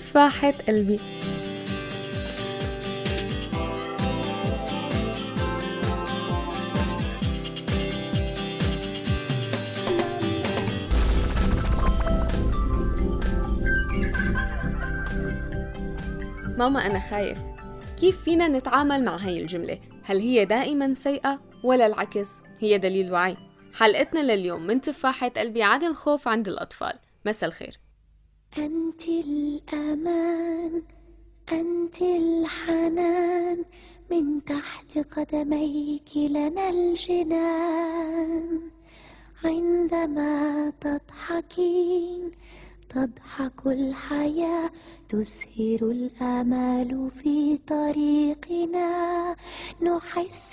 تفاحة قلبي. ماما أنا خايف. كيف فينا نتعامل مع هاي الجملة؟ هل هي دائما سيئة ولا العكس هي دليل وعي؟ حلقتنا لليوم من تفاحة قلبي عن الخوف عند الأطفال. مساء الخير. أنت الأمان، أنت الحنان، من تحت قدميك لنا الجنان، عندما تضحكين تضحك الحياة، تسهر الآمال في طريقنا، نحس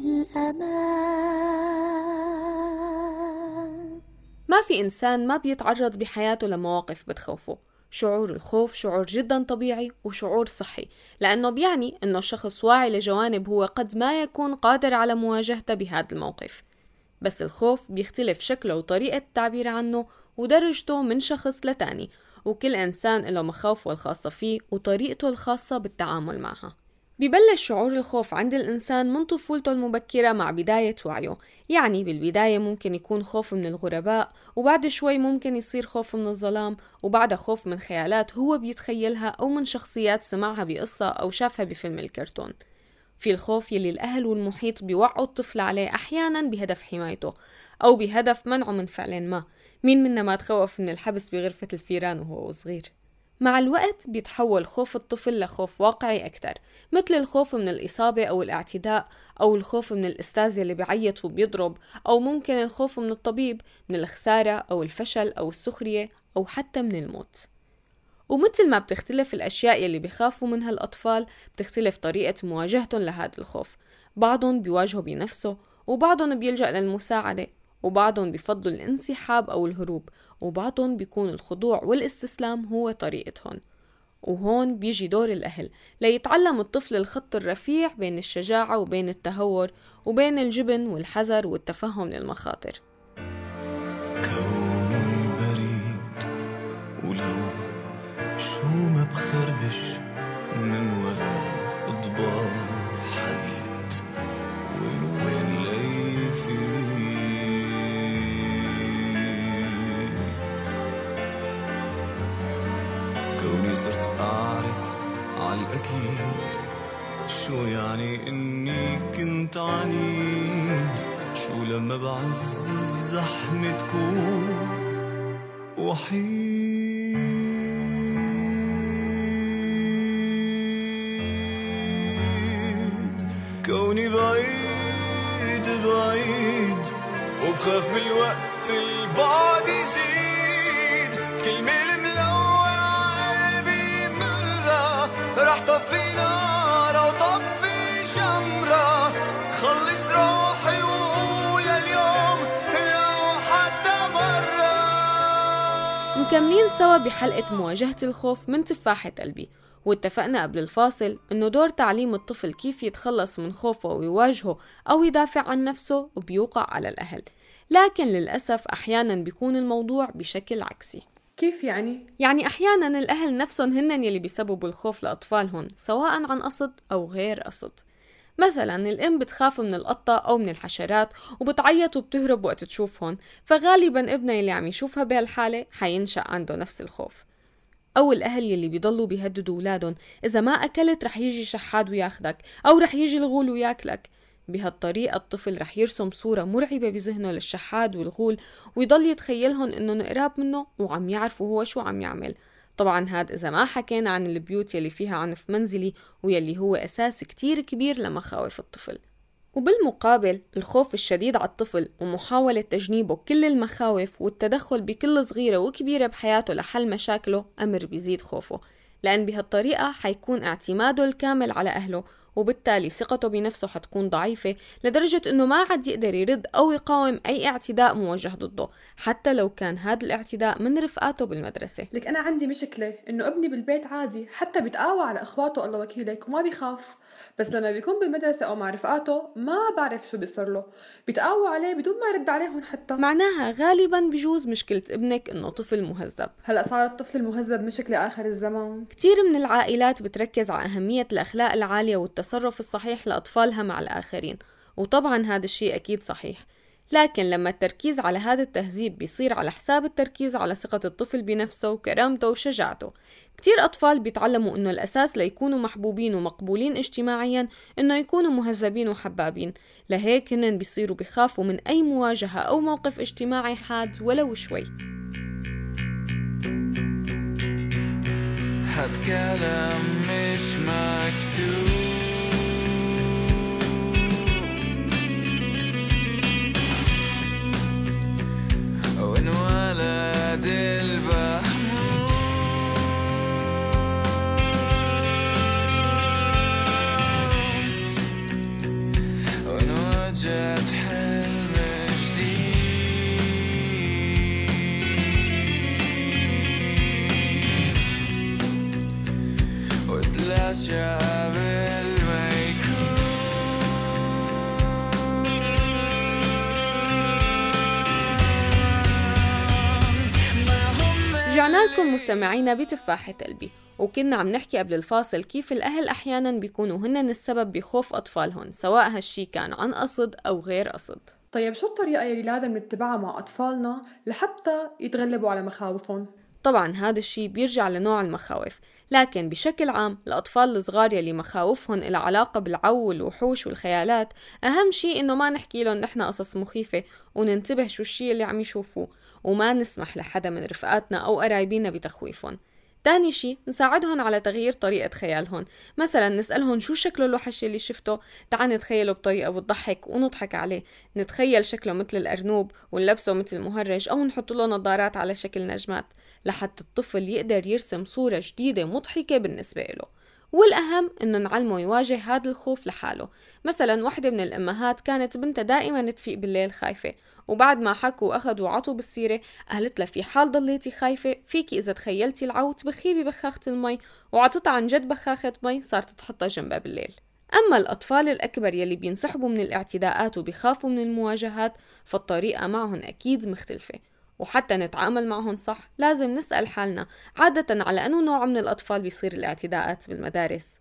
بالأمان. ما في إنسان ما بيتعرض بحياته لمواقف بتخوفه. شعور الخوف شعور جدا طبيعي وشعور صحي، لأنه بيعني أنه الشخص واعي لجوانب هو قد ما يكون قادر على مواجهته بهذا الموقف. بس الخوف بيختلف شكله وطريقة التعبير عنه ودرجته من شخص لتاني، وكل إنسان له مخاوفه الخاصة فيه وطريقته الخاصة بالتعامل معها. بيبلش شعور الخوف عند الإنسان من طفولته المبكرة مع بداية وعيه. يعني بالبداية ممكن يكون خوف من الغرباء، وبعد شوي ممكن يصير خوف من الظلام، وبعدها خوف من خيالات هو بيتخيلها أو من شخصيات سمعها بقصة أو شافها بفيلم الكرتون. في الخوف يلي الأهل والمحيط بيوعوا الطفل عليه أحيانا بهدف حمايته أو بهدف منعه من فعل ما. مين منا ما تخوف من الحبس بغرفة الفيران وهو صغير؟ مع الوقت بيتحول خوف الطفل لخوف واقعي أكتر، مثل الخوف من الإصابة أو الاعتداء، أو الخوف من الأستاذ اللي بيعيط وبيضرب، أو ممكن الخوف من الطبيب، من الخسارة أو الفشل أو السخرية، أو حتى من الموت. ومثل ما بتختلف الأشياء اللي بيخافوا منها الأطفال، بتختلف طريقة مواجهتهم لهذا الخوف. بعضهم بيواجهوا بنفسه، وبعضهم بيلجأ للمساعدة، وبعضهم بيفضلوا الانسحاب أو الهروب، وبعضهم بيكون الخضوع والاستسلام هو طريقتهم. وهون بيجي دور الأهل ليتعلم الطفل الخط الرفيع بين الشجاعة وبين التهور، وبين الجبن والحذر والتفهم للمخاطر. كون بريد ولو شو ما بخربش من وراء أضبان حديد، وين لي كوني صرت أعرف عالأكيد شو يعني إني كنت عنيد، شو لما بعز الزحمة تكون وحيد، كوني بعيد بعيد وبخاف بالوقت البعد يزيد، كلمة رح طفي نار أو طفي شمرة، خلص روحي وقول اليوم لو حتى مرة. مكملين سوا بحلقة مواجهة الخوف من تفاحة قلبي، واتفقنا قبل الفاصل إنه دور تعليم الطفل كيف يتخلص من خوفه ويواجهه أو يدافع عن نفسه بيوقع على الأهل، لكن للأسف أحيانا بيكون الموضوع بشكل عكسي. كيف يعني؟ يعني أحياناً الأهل نفسهم هن يلي بيسببوا الخوف لأطفالهم، سواء عن قصد أو غير قصد. مثلاً الأم بتخاف من القطة أو من الحشرات وبتعيط وبتهرب وقت تشوفهم، فغالباً ابنها يلي عم يشوفها بهالحالة حينشأ عنده نفس الخوف. أو الأهل يلي بيضلوا بيهددوا أولادهم، إذا ما أكلت رح يجي شحاد وياخدك، أو رح يجي الغول وياكلك. بهالطريقة الطفل رح يرسم صورة مرعبة بذهنه للشحاد والغول، ويضل يتخيلهم إنه قراب منه وعم يعرفوا هو شو عم يعمل. طبعا هاد إذا ما حكينا عن البيوت يلي فيها عنف منزلي، ويلي هو أساس كتير كبير لمخاوف الطفل. وبالمقابل الخوف الشديد على الطفل ومحاولة تجنيبه كل المخاوف والتدخل بكل صغيرة وكبيرة بحياته لحل مشاكله أمر بيزيد خوفه، لأن بهالطريقة حيكون اعتماده الكامل على أهله، وبالتالي ثقته بنفسه حتكون ضعيفة لدرجة إنه ما عاد يقدر يرد أو يقاوم أي اعتداء موجه ضده، حتى لو كان هذا الاعتداء من رفقاته بالمدرسة. لك أنا عندي مشكلة إنه ابني بالبيت عادي، حتى بيتقاوى على إخواته الله وكيلك وما بيخاف، بس لما بيكون بالمدرسة أو مع رفقاته ما بعرف شو بيصير له، بيتقاوى عليه بدون ما يرد عليهم حتى. معناها غالبا بجوز مشكلة ابنك إنه طفل مهذب. هلأ صار الطفل المهذب مشكلة آخر الزمان. كتير من العائلات بتركز على أهمية الأخلاق العالية والتصرف الصحيح لأطفالها مع الآخرين، وطبعا هذا الشيء أكيد صحيح، لكن لما التركيز على هذا التهذيب بيصير على حساب التركيز على ثقة الطفل بنفسه وكرامته وشجاعته. كتير أطفال بيتعلموا إنه الأساس ليكونوا محبوبين ومقبولين اجتماعيا إنه يكونوا مهذبين وحبابين، لهيك هن بيصيروا بيخافوا من أي مواجهة أو موقف اجتماعي حاد ولو شوي. هاد كلام مش مكتوب، وانولد البهموت، وانوجد حلم جديد، وتلاشى قبل ما يكون. رجعنا لكم مستمعينا بتفاحة قلبي، وكنا عم نحكي قبل الفاصل كيف الأهل أحيانا بيكونوا هن السبب بخوف أطفالهم، سواء هالشي كان عن قصد أو غير قصد. طيب شو الطريقة يلي لازم نتبعها مع أطفالنا لحتى يتغلبوا على مخاوفهم؟ طبعا هذا الشي بيرجع لنوع المخاوف، لكن بشكل عام الأطفال الصغار يلي مخاوفهم إلى علاقة بالعو والوحوش والخيالات، أهم شي إنه ما نحكي لهم نحن قصص مخيفة وننتبه شو الشي اللي عم يشوفوه، وما نسمح لحدا من رفقاتنا أو قرايبينا بتخويفهم. تاني شي نساعدهم على تغيير طريقة خيالهم، مثلا نسألهم شو شكله الوحش اللي شفته، تعال نتخيله بطريقة بتضحك ونضحك عليه، نتخيل شكله مثل الأرنوب ونلبسه مثل المهرج أو نحط له نظارات على شكل نجمات، لحتى الطفل يقدر يرسم صورة جديدة مضحكة بالنسبة له. والأهم إنه نعلمه يواجه هذا الخوف لحاله. مثلا واحدة من الأمهات كانت بنتها دائما تفيق بالليل خايفة، وبعد ما حكوا وأخذوا وعطوا بالسيرة قالت لها في حال ضليتي خايفة فيكي إذا تخيلتي العو تبخيه ببخاخة المي، وعطتها عن جد بخاخة مي صارت تحطها جنبها بالليل. أما الأطفال الأكبر يلي بينسحبوا من الاعتداءات وبيخافوا من المواجهات فالطريقة معهم أكيد مختلفة، وحتى نتعامل معهم صح لازم نسأل حالنا عادة على أنه نوع من الأطفال بيصير الاعتداءات بالمدارس.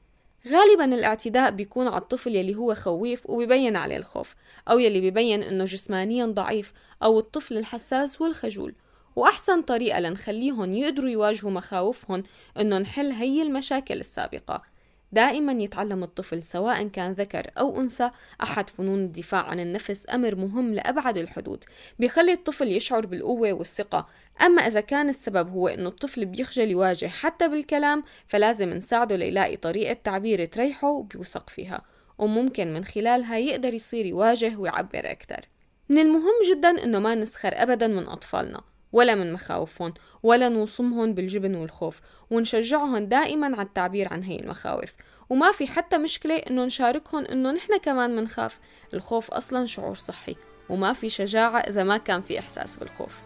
غالبا الاعتداء بيكون على الطفل يلي هو خويف وبيبين عليه الخوف، أو يلي بيبين أنه جسمانيا ضعيف، أو الطفل الحساس والخجول. وأحسن طريقة لنخليهم يقدروا يواجهوا مخاوفهم أنه نحل هي المشاكل السابقة. دائما يتعلم الطفل سواء كان ذكر أو أنثى أحد فنون الدفاع عن النفس أمر مهم لأبعد الحدود، بيخلي الطفل يشعر بالقوة والثقة. أما إذا كان السبب هو أنه الطفل بيخجل يواجه حتى بالكلام، فلازم نساعده ليلاقي طريقة تعبير تريحه وبيوثق فيها، وممكن من خلالها يقدر يصير يواجه ويعبر أكتر. من المهم جدا أنه ما نسخر أبدا من أطفالنا ولا من مخاوفهم، ولا نوصمهم بالجبن والخوف، ونشجعهم دائما على التعبير عن هي المخاوف. وما في حتى مشكلة إنه نشاركهم إنه نحن كمان منخاف، الخوف أصلا شعور صحي، وما في شجاعة إذا ما كان في إحساس بالخوف.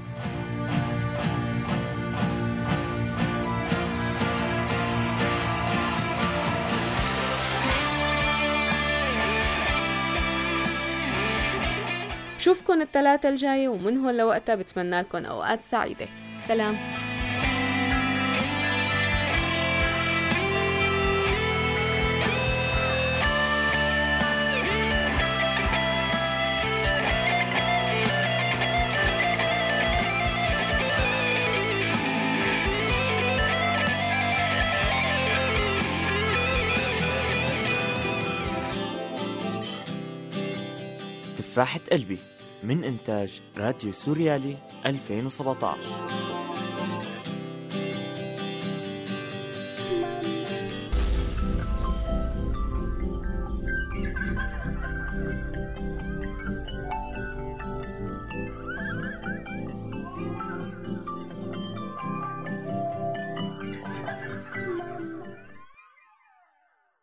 شوفكن الثلاثة الجاية، ومن هون لوقتها بتمنى لكم أوقات سعيدة. سلام. تفاحة قلبي من إنتاج راديو سوريالي 2017.